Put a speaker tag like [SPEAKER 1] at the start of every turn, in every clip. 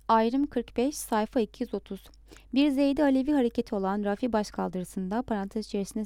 [SPEAKER 1] Ayrım 45, sayfa 230. Bir Zeydi Alevi hareketi olan Rafi Başkaldırısı'nda parantez içerisinde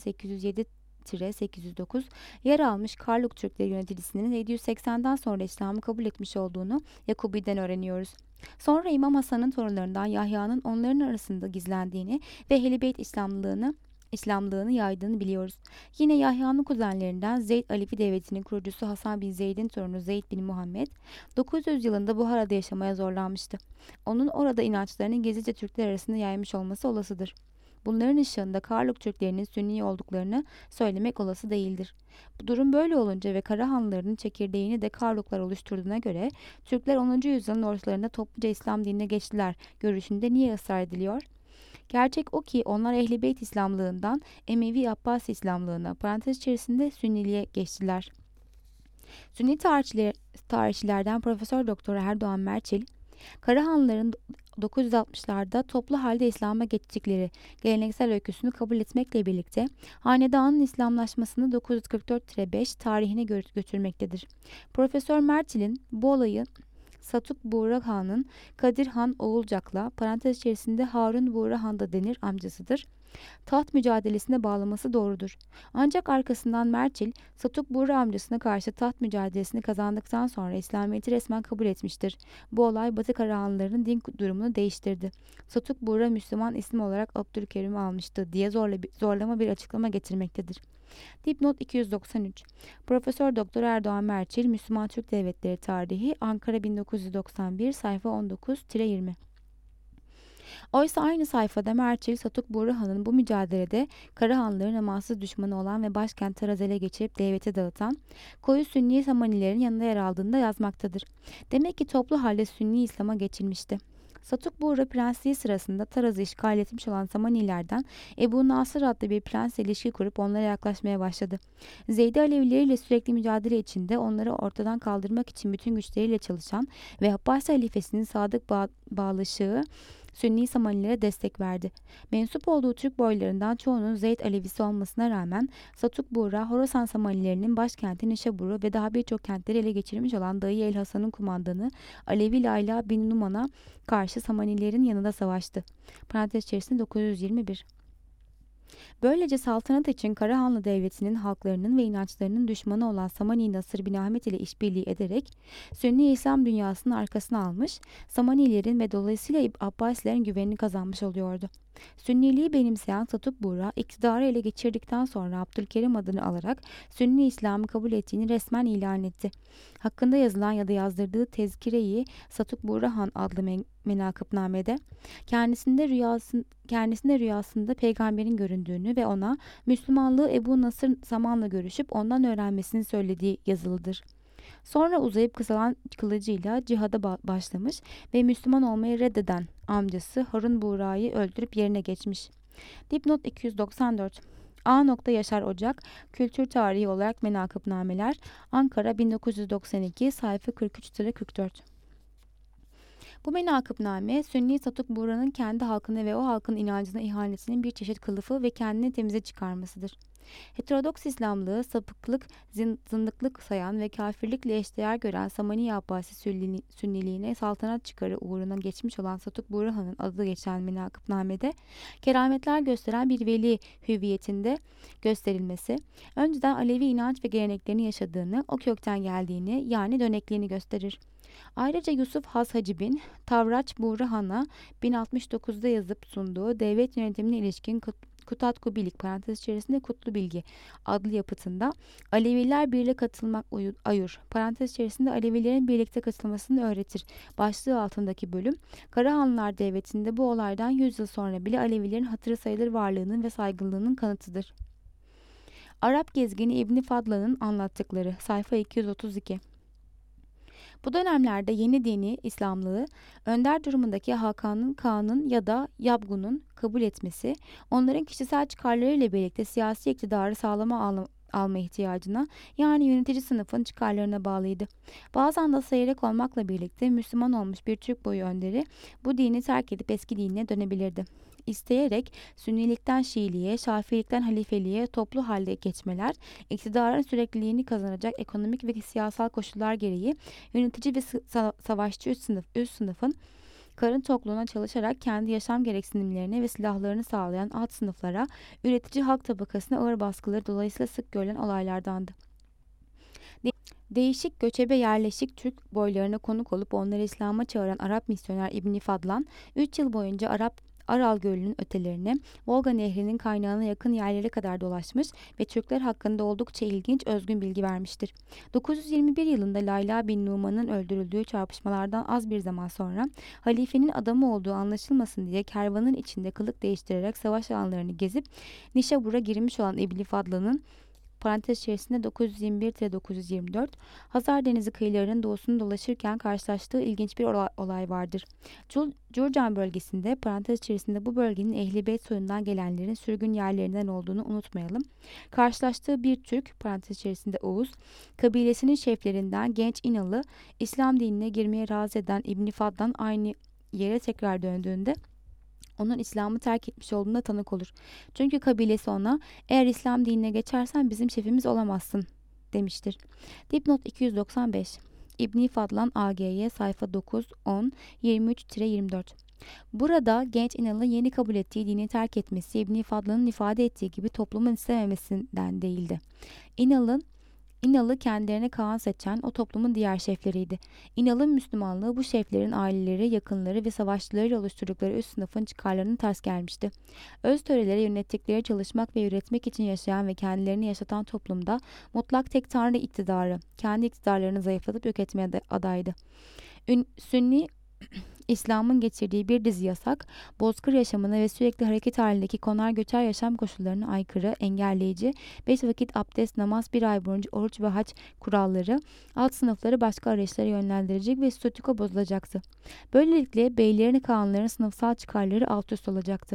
[SPEAKER 1] 807-809 yer almış Karluk Türkleri yöneticisinin 780'den sonra İslam'ı kabul etmiş olduğunu Yakubi'den öğreniyoruz. Sonra İmam Hasan'ın torunlarından Yahya'nın onların arasında gizlendiğini ve Ehl-i Beyt İslamlığını yaydığını biliyoruz. Yine Yahya'nın kuzenlerinden Zeyd Alevi Devleti'nin kurucusu Hasan bin Zeyd'in torunu Zeyd bin Muhammed, 900 yılında Buhara'da yaşamaya zorlanmıştı. Onun orada inançlarını gizlice Türkler arasında yaymış olması olasıdır. Bunların ışığında Karluk Türklerinin Sünni olduklarını söylemek olası değildir. Bu durum böyle olunca ve Karahanlıların çekirdeğini de Karluklar oluşturduğuna göre Türkler 10. yüzyılın ortalarında topluca İslam dinine geçtiler görüşünde niye ısrar ediliyor? Gerçek o ki onlar Ehl-i Beyt İslamlığından Emevi Abbas İslamlığına parantez içerisinde Sünniliğe geçtiler. Sünni tarihçilerden Profesör Doktor Erdoğan Merçil, Karahanlıların 960'larda toplu halde İslam'a geçtikleri geleneksel öyküsünü kabul etmekle birlikte hanedanın İslamlaşmasını 944-5 tarihine götürmektedir. Profesör Mertil'in bu olayı Satuk Buğra Han'ın Kadir Han Oğulcak'la parantez içerisinde Harun Buğra Han da denir amcasıdır, taht mücadelesine bağlaması doğrudur. Ancak arkasından Merçil, Satuk Buğra amcasına karşı taht mücadelesini kazandıktan sonra İslamiyet'i resmen kabul etmiştir. Bu olay Batı Karahanlılarının din durumunu değiştirdi. Satuk Buğra Müslüman ismi olarak Abdülkerim'i almıştı diye zorlama bir açıklama getirmektedir. Dipnot 293. Profesör Doktor Erdoğan Merçil, Müslüman Türk Devletleri Tarihi, Ankara 1991, sayfa 19-20. Oysa aynı sayfada Merçil, Satuk Burhan'ın bu mücadelede Karahanlıların amansız düşmanı olan ve başkent Taraz ele geçirip devleti dağıtan koyu Sünni Samanilerin yanında yer aldığını da yazmaktadır. Demek ki toplu halde Sünni İslam'a geçilmişti. Satuk Buğra prensliği sırasında Taraz'ı işgal etmiş olan Samanilerden Ebu Nasır adlı bir prensle ilişki kurup onlara yaklaşmaya başladı. Zeydi Alevileriyle sürekli mücadele içinde onları ortadan kaldırmak için bütün güçleriyle çalışan ve Abbasi halifesinin sadık bağlışığı Sünni Samanilere destek verdi. Mensup olduğu Türk boylarından çoğunun Zeyd Alevisi olmasına rağmen Satuk Buğra, Horasan Samanilerinin başkenti Nişabur'u ve daha birçok kentleri ele geçirmiş olan dayı El Hasan'ın kumandanı Alevi Layla bin Numan'a karşı Samanilerin yanında savaştı. Parantez içerisinde 921. Böylece saltanat için Karahanlı Devleti'nin halklarının ve inançlarının düşmanı olan Samani Nasır bin Ahmet ile işbirliği ederek Sünni İslam dünyasının arkasına almış, Samanilerin ve dolayısıyla Abbasilerin güvenini kazanmış oluyordu. Sünniliği benimseyen Satuk Buğra, iktidarı ele geçirdikten sonra Abdülkerim adını alarak Sünni İslam'ı kabul ettiğini resmen ilan etti. Hakkında yazılan ya da yazdırdığı Tezkire-i Satuk Buğra Han adlı menakıbnamede kendisinde rüyasında peygamberin göründüğünü ve ona Müslümanlığı Ebu Nasır Saman'la görüşüp ondan öğrenmesini söylediği yazılıdır. Sonra uzayıp kısalan kılıcıyla cihada başlamış ve Müslüman olmayı reddeden amcası Harun Buğra'yı öldürüp yerine geçmiş. Dipnot 294. A. Yaşar Ocak, Kültür Tarihi olarak Menakıbnameler, Ankara 1992, sayfa 43-44. Bu menakıbname, Sünni Satuk Buğra'nın kendi halkına ve o halkın inancına ihanetinin bir çeşit kılıfı ve kendini temize çıkarmasıdır. Heterodoks İslamlığı sapıklık, zındıklık sayan ve kafirlikle eşdeğer gören Samani Abbasi Sünniliğine saltanat çıkarı uğruna geçmiş olan Satuk Buğra'nın adı geçen menakıbnamede kerametler gösteren bir veli hüviyetinde gösterilmesi, önceden Alevi inanç ve geleneklerini yaşadığını, o kökten geldiğini yani dönekliğini gösterir. Ayrıca Yusuf Has Hacib'in Tavraç Buğra Han'a 1069'da yazıp sunduğu devlet yönetimine ilişkin Kutatku Bilik parantez içerisinde Kutlu Bilgi adlı yapıtında Aleviler birliğe katılmak ayur parantez içerisinde Alevilerin birlikte katılmasını öğretir başlığı altındaki bölüm Karahanlılar Devleti'nde bu olaydan 100 yıl sonra bile Alevilerin hatırı sayılır varlığının ve saygınlığının kanıtıdır. Arap gezgini İbni Fadlan'ın anlattıkları sayfa 232. Bu dönemlerde yeni dini İslamlığı önder durumundaki Hakan'ın, Kaan'ın ya da Yabgun'un kabul etmesi, onların kişisel çıkarlarıyla birlikte siyasi iktidarı alma ihtiyacına yani yönetici sınıfın çıkarlarına bağlıydı. Bazen de seyrek olmakla birlikte Müslüman olmuş bir Türk boyu önderi bu dini terk edip eski dinine dönebilirdi. İsteyerek Sünnilikten Şiiliğe, Şafiilikten halifeliğe toplu halde geçmeler, iktidarın sürekliliğini kazanacak ekonomik ve siyasal koşullar gereği yönetici ve savaşçı üst sınıfın karın tokluğuna çalışarak kendi yaşam gereksinimlerini ve silahlarını sağlayan alt sınıflara, üretici halk tabakasına ağır baskıları dolayısıyla sık görülen olaylardandı. Değişik göçebe yerleşik Türk boylarına konuk olup onları İslam'a çağıran Arap misyoner İbni Fadlan, 3 yıl boyunca Aral Gölü'nün ötelerini, Volga Nehri'nin kaynağına yakın yerlere kadar dolaşmış ve Türkler hakkında oldukça ilginç, özgün bilgi vermiştir. 921 yılında Layla bin Numan'ın öldürüldüğü çarpışmalardan az bir zaman sonra, halifenin adamı olduğu anlaşılmasın diye kervanın içinde kılık değiştirerek savaş alanlarını gezip Nişabur'a girmiş olan İbni Fadlan'ın parantez içerisinde 921-924 Hazar Denizi kıyılarının doğusunu dolaşırken karşılaştığı ilginç bir olay vardır. Curcan bölgesinde parantez içerisinde bu bölgenin Ehl-i Beyt soyundan gelenlerin sürgün yerlerinden olduğunu unutmayalım. Karşılaştığı bir Türk parantez içerisinde Oğuz kabilesinin şeflerinden genç İnalı İslam dinine girmeye razı eden İbni Fadlan aynı yere tekrar döndüğünde onun İslam'ı terk etmiş olduğuna tanık olur. Çünkü kabilesi ona eğer İslam dinine geçersen bizim şefimiz olamazsın demiştir. Dipnot 295 İbni Fadlan AGY sayfa 9, 10, 23-24 Burada genç İnal'ın yeni kabul ettiği dini terk etmesi İbni Fadlan'ın ifade ettiği gibi toplumun istememesinden değildi. İnalı kendilerine Kaan seçen o toplumun diğer şefleriydi. İnal'ın Müslümanlığı bu şeflerin aileleri, yakınları ve savaşçılarıyla oluşturdukları üst sınıfın çıkarlarının ters gelmişti. Öz töreleri yönettikleri çalışmak ve üretmek için yaşayan ve kendilerini yaşatan toplumda mutlak tek tanrı iktidarı, kendi iktidarlarını zayıflatıp yok etmeye adaydı. Sünni İslam'ın getirdiği bir dizi yasak, bozkır yaşamına ve sürekli hareket halindeki konar göçer yaşam koşullarına aykırı, engelleyici, 5 vakit abdest, namaz, bir ay boyunca oruç ve hac kuralları, alt sınıfları başka arayışlara yönlendirecek ve statüko bozulacaktı. Böylelikle beylerin kanunların sınıfsal çıkarları alt üst olacaktı.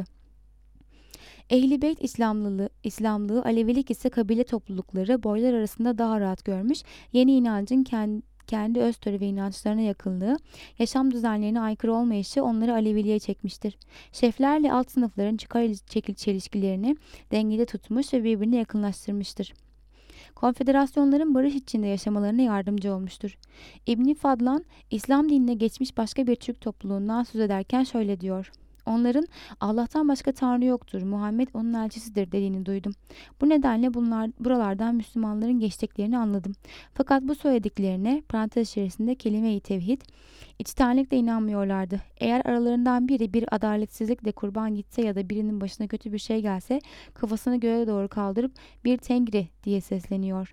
[SPEAKER 1] Ehl-i Beyt İslamlığı, Alevilik ise kabile toplulukları boylar arasında daha rahat görmüş, yeni inancın kendi öz töre ve inançlarına yakınlığı, yaşam düzenlerine aykırı olmayışı onları Aleviliğe çekmiştir. Şeflerle alt sınıfların çıkar çelişkilerini dengede tutmuş ve birbirine yakınlaştırmıştır. Konfederasyonların barış içinde yaşamalarına yardımcı olmuştur. İbni Fadlan, İslam dinine geçmiş başka bir Türk topluluğundan söz ederken şöyle diyor. Onların Allah'tan başka Tanrı yoktur, Muhammed onun elçisidir dediğini duydum. Bu nedenle buralardan Müslümanların geçtiklerini anladım. Fakat bu söylediklerine parantez içerisinde kelime-i tevhid, içtenlikle inanmıyorlardı. Eğer aralarından biri bir adaletsizlikle kurban gitse ya da birinin başına kötü bir şey gelse kafasını göğe doğru kaldırıp bir tengri diye sesleniyor.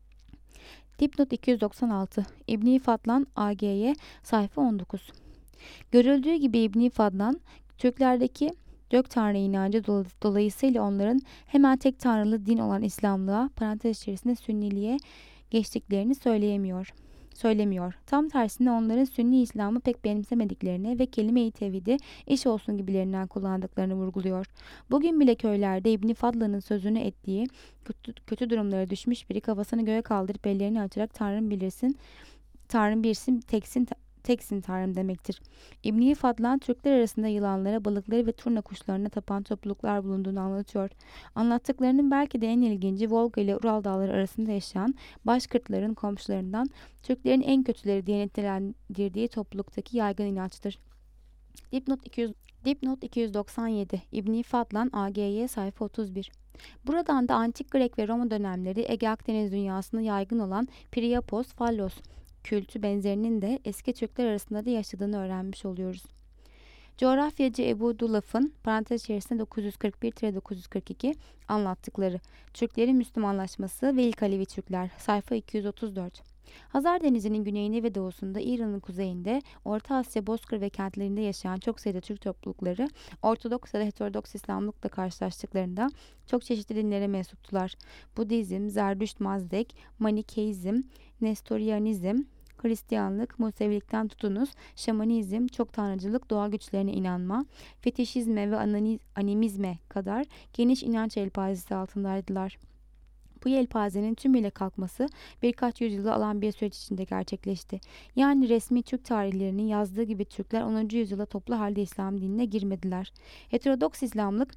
[SPEAKER 1] Dipnot 296 İbni Fadlan AGY sayfa 19 Görüldüğü gibi İbni Fadlan Türklerdeki Gök Tanrı inancı dolayısıyla onların hemen tek tanrılı din olan İslamlığa parantez içerisinde Sünniliğe geçtiklerini söylemiyor. Tam tersine onların Sünni İslam'ı pek benimsemediklerini ve kelime-i tevhidi iş olsun gibilerinden kullandıklarını vurguluyor. Bugün bile köylerde İbni Fadlan'ın sözünü ettiği kötü durumlara düşmüş biri kafasını göğe kaldırıp ellerini açarak Tanrım birsin, teksin Tanrım demektir. İbni Fadlan Türkler arasında yılanlara, balıkları ve turna kuşlarına tapan topluluklar bulunduğunu anlatıyor. Anlattıklarının belki de en ilginci Volga ile Ural dağları arasında yaşayan Başkırtların komşularından Türklerin en kötüleri diye nitelendirdiği topluluktaki yaygın inançtır. Dipnot 297 İbni Fadlan AGY sayfa 31 Buradan da Antik Grek ve Roma dönemleri Ege Akdeniz dünyasında yaygın olan Priapos, Fallos kültü benzerinin de eski Türkler arasında da yaşadığını öğrenmiş oluyoruz. Coğrafyacı Ebu Dulaf'ın parantez içerisinde 941-942 anlattıkları Türklerin Müslümanlaşması ve ilk Alevi Türkler sayfa 234 Hazar Denizi'nin güneyinde ve doğusunda İran'ın kuzeyinde Orta Asya, Bozkır ve kentlerinde yaşayan çok sayıda Türk toplulukları Ortodoks ya da Heterodoks İslamlıkla karşılaştıklarında çok çeşitli dinlere mensuptular. Budizm, Zerdüşt Mazdek, Manikeizm, Nestorianizm, Hristiyanlık, Musevilikten tutunuz, Şamanizm, çok tanrıcılık, doğa güçlerine inanma, fetişizme ve animizme kadar geniş inanç yelpazesi altındaydılar. Bu yelpazenin tümüyle kalkması birkaç yüzyılı alan bir süreç içinde gerçekleşti. Yani resmi Türk tarihlerinin yazdığı gibi Türkler 10. yüzyılda toplu halde İslam dinine girmediler. Heterodoks İslamlık,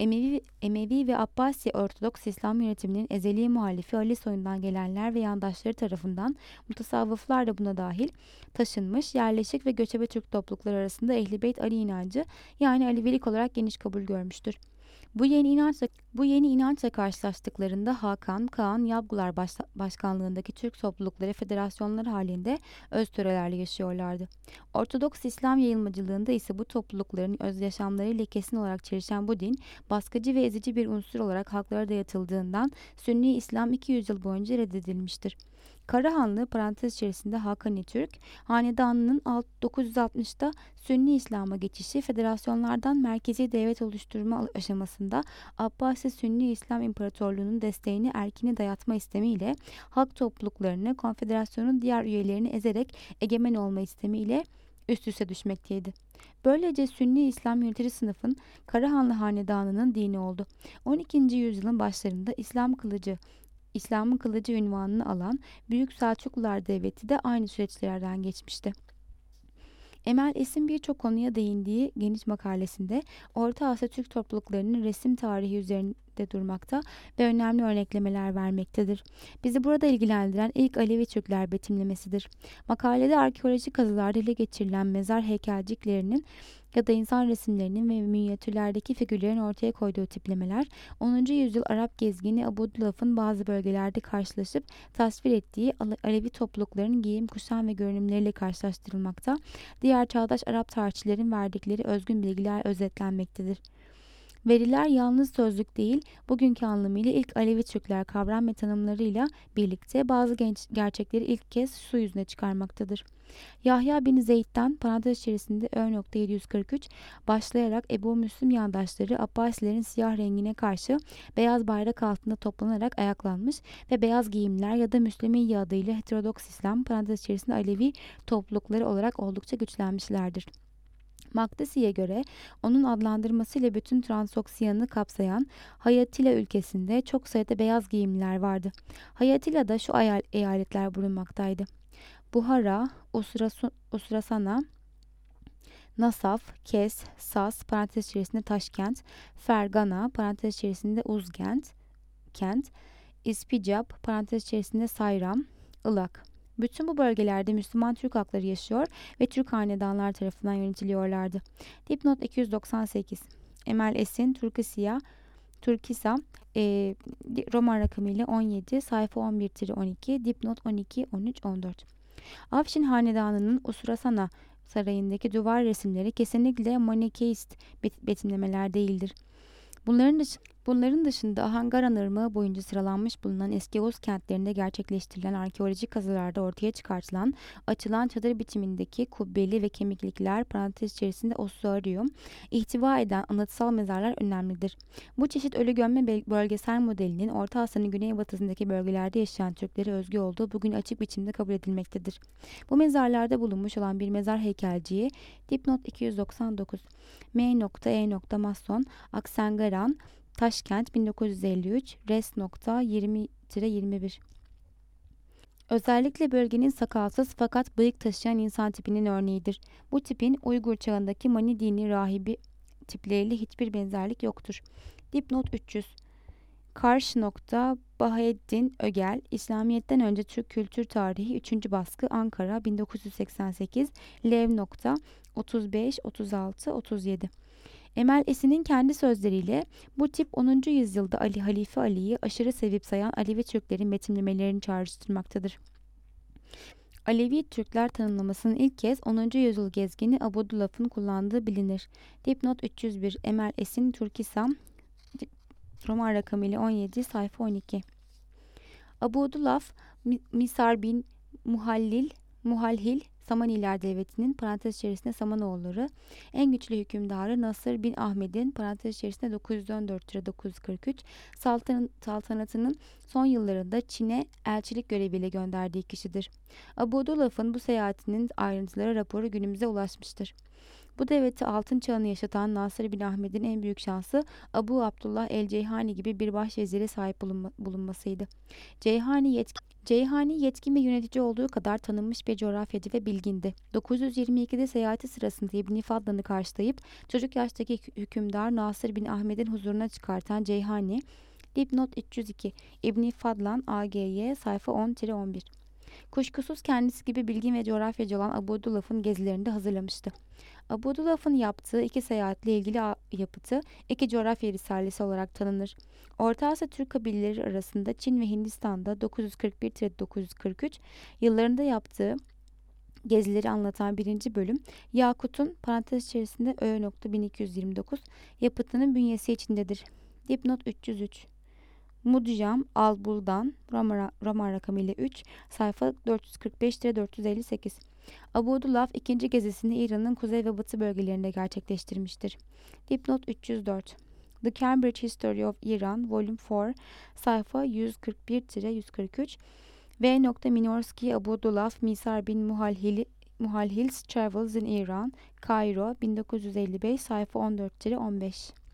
[SPEAKER 1] Emevi ve Abbasi Ortodoks İslam yönetiminin ezeli muhalifi Ali soyundan gelenler ve yandaşları tarafından, mutasavvıflar da buna dahil, taşınmış, yerleşik ve göçebe Türk toplulukları arasında Ehl-i Beyt Ali inancı, yani Alevilik olarak geniş kabul görmüştür. Bu yeni inançla karşılaştıklarında Hakan, Kaan, Yabgular başkanlığındaki Türk toplulukları federasyonlar halinde öz törelerle yaşıyorlardı. Ortodoks İslam yayılmacılığında ise bu toplulukların öz yaşamlarıyla kesin olarak çelişen bu din, baskıcı ve ezici bir unsur olarak halklara dayatıldığından Sünni İslam 200 yıl boyunca reddedilmiştir. Karahanlı parantez içerisinde Hakani Türk Hanedanı'nın 960'ta Sünni İslam'a geçişi, federasyonlardan merkezi devlet oluşturma aşamasında Abbasi Sünni İslam İmparatorluğu'nun desteğini erkine dayatma istemiyle halk topluluklarını konfederasyonun diğer üyelerini ezerek egemen olma istemiyle üst üste düşmekteydi. Böylece Sünni İslam yönetici sınıfın Karahanlı Hanedanı'nın dini oldu. 12. yüzyılın başlarında İslam'ın kılıcı unvanını alan Büyük Selçuklular Devleti de aynı süreçlerden geçmişti. Emel Esin birçok konuya değindiği geniş makalesinde Orta Asya Türk topluluklarının resim tarihi üzerinde durmakta ve önemli örneklemeler vermektedir. Bizi burada ilgilendiren ilk Alevi Türkler betimlemesidir. Makalede arkeolojik kazılarda ele geçirilen mezar heykelciklerinin ya da insan resimlerinin ve minyatürlerdeki figürlerin ortaya koyduğu tiplemeler, 10. yüzyıl Arap gezgini Abudulaf'ın bazı bölgelerde karşılaşıp tasvir ettiği Alevi topluluklarının giyim, kuşam ve görünümleriyle karşılaştırılmakta, diğer çağdaş Arap tarihçilerin verdikleri özgün bilgiler özetlenmektedir. Veriler yalnız sözlük değil, bugünkü anlamıyla ilk Alevi Türkler kavram ve tanımlarıyla birlikte bazı gerçekleri ilk kez su yüzüne çıkarmaktadır. Yahya bin Zeyd'den parantez içerisinde Ö.743 başlayarak Ebu Müslim yandaşları Abbasilerin siyah rengine karşı beyaz bayrak altında toplanarak ayaklanmış ve beyaz giyimler ya da Müslümiye adıyla heterodoks İslam parantez içerisinde Alevi toplulukları olarak oldukça güçlenmişlerdir. Makdisi'ye göre onun adlandırmasıyla bütün Transoksiyan'ı kapsayan Hayatilla ülkesinde çok sayıda beyaz giyimliler vardı. Hayatilla'da şu eyaletler bulunmaktaydı: Buhara, Usrasana, Nasaf, Kes, Sas parantez içerisinde Taşkent, Fergana parantez içerisinde Uzkent, İspicap parantez içerisinde Sayram, Ilak. Bütün bu bölgelerde Müslüman Türk halkları yaşıyor ve Türk hanedanlar tarafından yönetiliyorlardı. Dipnot 298. Emel Esin, Türkisa, Roman rakamıyla 17, sayfa 11-12, dipnot 12, 13, 14. Afşin Hanedanı'nın Usurasana sarayındaki duvar resimleri kesinlikle Manikeist betimlemeler değildir. Bunların dışında Ahangaran Irmağı boyunca sıralanmış bulunan eski Oğuz kentlerinde gerçekleştirilen arkeolojik kazılarda ortaya çıkartılan açılan çadır biçimindeki kubbeli ve kemiklikler parantez içerisinde ossuarium ihtiva eden anıtsal mezarlar önemlidir. Bu çeşit ölü gömme bölgesel modelinin Orta Asya'nın güneybatısındaki bölgelerde yaşayan Türklere özgü olduğu bugün açık biçimde kabul edilmektedir. Bu mezarlarda bulunmuş olan bir mezar heykelciği dipnot 299 M.E. Masson Aksengaran Taşkent 1953 res.20-21. Özellikle bölgenin sakalsız fakat bıyık taşıyan insan tipinin örneğidir. Bu tipin Uygur çağındaki Mani dini rahibi tipleriyle hiçbir benzerlik yoktur. Dipnot 300. Bahaeddin Ögel, İslamiyet'ten önce Türk Kültür Tarihi 3. baskı Ankara 1988 Lev. 35, 36, 37. Emel Esin'in kendi sözleriyle bu tip 10. yüzyılda Halife Ali'yi aşırı sevip sayan Alevi Türklerin betimlemelerini çağrıştırmaktadır. Alevi Türkler tanımlamasının ilk kez 10. yüzyıl gezgini Abudulaf'ın kullandığı bilinir. Dipnot 301. Emel Esin, Türkisam, Roman rakamıyla 17, sayfa 12. Abudulaf, Misar bin Muhalhil, Samaniler Devleti'nin parantez içerisinde Samanoğulları, en güçlü hükümdarı Nasır bin Ahmet'in parantez içerisinde 914-943 saltanatının son yıllarında Çin'e elçilik göreviyle gönderdiği kişidir. Abudulaf'ın bu seyahatinin ayrıntıları raporu günümüze ulaşmıştır. Bu devleti altın çağını yaşatan Nasır bin Ahmet'in en büyük şansı Abu Abdullah el-Ceyhani gibi bir başvezire sahip bulunmasıydı. Ceyhani yetkin ve yönetici olduğu kadar tanınmış bir coğrafyacı ve bilgindi. 922'de seyahati sırasında İbni Fadlan'ı karşılayıp çocuk yaştaki hükümdar Nasır bin Ahmet'in huzuruna çıkartan Ceyhani, dipnot 302, İbni Fadlan AGY sayfa 10-11. Kuşkusuz kendisi gibi bilgin ve coğrafyacı olan Abu Dulaf'ın gezilerini de hazırlamıştı. Abu Dulaf'ın yaptığı iki seyahatle ilgili yapıtı iki coğrafya risalesi olarak tanınır. Orta Asya Türk kabileleri arasında Çin ve Hindistan'da 941-943 yıllarında yaptığı gezileri anlatan birinci bölüm, Yakut'un parantez içerisinde Ö.1229 yapıtının bünyesi içindedir. Dipnot 303. Mudjam al-Buldan, Roma rakamıyla 3, sayfa 445-458. Abu Dulaf ikinci gezisini İran'ın kuzey ve batı bölgelerinde gerçekleştirmiştir. Dipnot 304. The Cambridge History of Iran, Volume 4, sayfa 141-143. V. Minorski Abu Dulaf Misar bin Muhalhil's Travels in Iran, Kairo, 1955, sayfa 14-15.